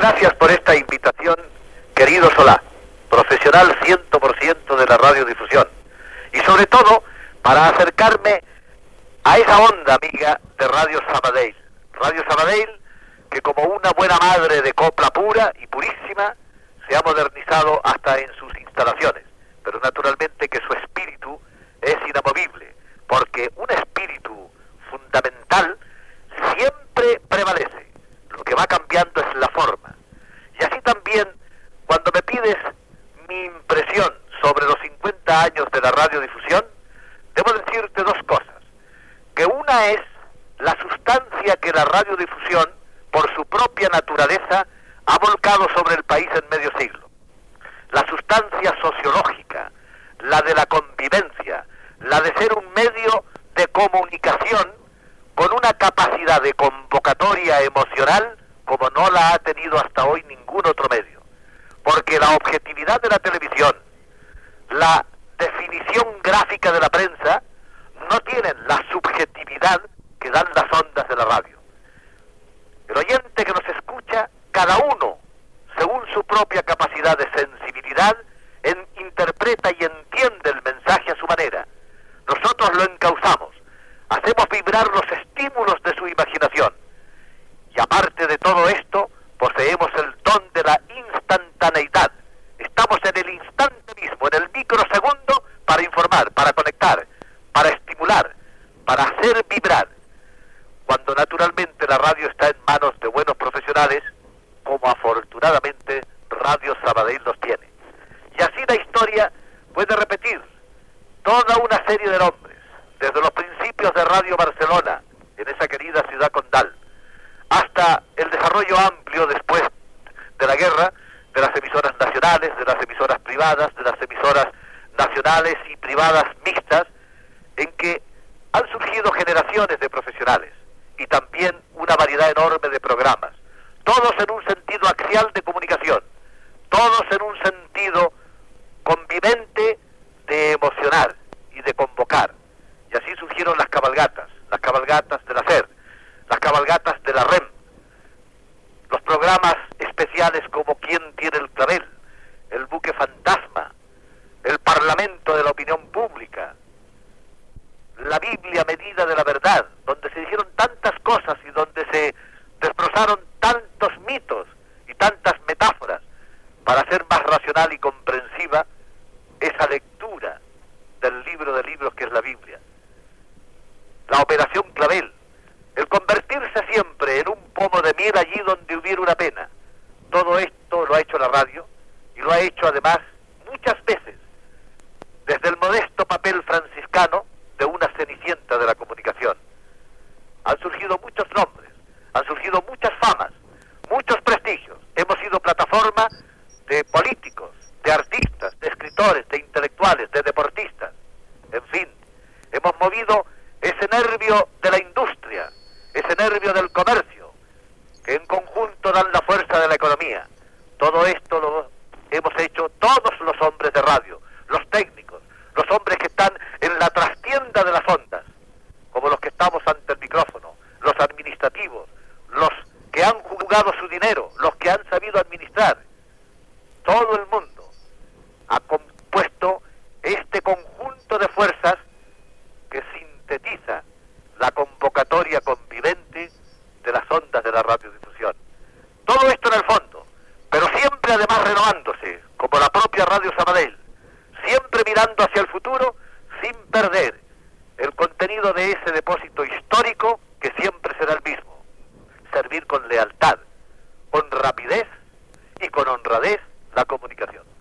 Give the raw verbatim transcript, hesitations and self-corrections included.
gracias por esta invitación, querido Solá, profesional cien por ciento de la radiodifusión, y sobre todo para acercarme a esa onda amiga de Radio Sabadell. Radio Sabadell, que como una buena madre de copla pura y purísima, se ha modernizado hasta en sus instalaciones, pero naturalmente que su espíritu es inamovible, porque un espíritu fundamental siempre prevalece. Lo que va cambiando es la forma. Y así también, cuando me pides mi impresión sobre los cincuenta años de la radiodifusión, debo decirte dos cosas. Que una es la sustancia que la radiodifusión, por su propia naturaleza, ha volcado sobre el país en medio siglo. La sustancia sociológica, la de la convivencia, la de ser un medio de comunicación con una capacidad de convocatoria emocional como no la ha tenido hasta hoy ningún otro medio. Porque la objetividad de la televisión, la definición gráfica de la prensa, no tienen la subjetividad que dan las ondas de la radio. El oyente que nos escucha, cada uno, según su propia capacidad de sensibilidad, en, interpreta y entiende el mensaje a su manera. Nosotros lo encauzamos, hacemos vibrar los estímulos de su imaginación. Y aparte de todo esto, poseemos el don de la instantaneidad. Estamos en el instante mismo, en el microsegundo, para informar, para conectar, para estimular, para hacer vibrar. Cuando naturalmente la radio está en manos de buenos profesionales, como afortunadamente Radio Sabadell los tiene. Y así la historia puede repetir toda una serie de nombres, desde los principios de Radio Barcelona, en esa querida ciudad condal, hasta el desarrollo amplio después de la guerra de las emisoras nacionales, de las emisoras privadas, de las emisoras nacionales y privadas mixtas, en que han surgido generaciones de profesionales y también una variedad enorme de programas, todos en un sentido axial de comunicación, todos en un sentido convivente de emocionar y de convocar. Y así surgieron las cabalgatas, las cabalgatas de la SER, las cabalgatas de la REM, los programas especiales como ¿Quién tiene el clavel?, el buque fantasma, el Parlamento de la opinión pública, la Biblia medida de la verdad, donde se dijeron tantas cosas y donde se desbrozaron tantos mitos y tantas metáforas para hacer más racional y comprensiva esa lectura del libro de libros que es la Biblia. La Operación Clavel, el convertirse siempre en un pomo de miel allí donde hubiera una pena. Todo esto lo ha hecho la radio y lo ha hecho además muchas veces desde el modesto papel franciscano de una cenicienta de la comunicación. Han surgido muchos nombres, han surgido muchas famas, muchos prestigios. Hemos sido plataforma de políticos, de artistas, de escritores, de intelectuales, de deportistas. En fin, hemos movido ese nervio de la industria, ese nervio del comercio, que en conjunto dan la fuerza de la economía. Todo esto lo hemos hecho todos los hombres de radio, los técnicos, los hombres que están en la trastienda de las ondas, como los que estamos ante el micrófono, los administrativos, los que han jugado su dinero, los que han sabido administrar. Todo el mundo ha compuesto este conjunto de fuerzas que sintetiza la convocatoria convivente de las ondas de la radiodifusión. Todo esto en el fondo, pero siempre además renovándose, como la propia Radio Sabadell, siempre mirando hacia el futuro sin perder el contenido de ese depósito histórico que siempre será el mismo: servir con lealtad, con rapidez y con honradez la comunicación.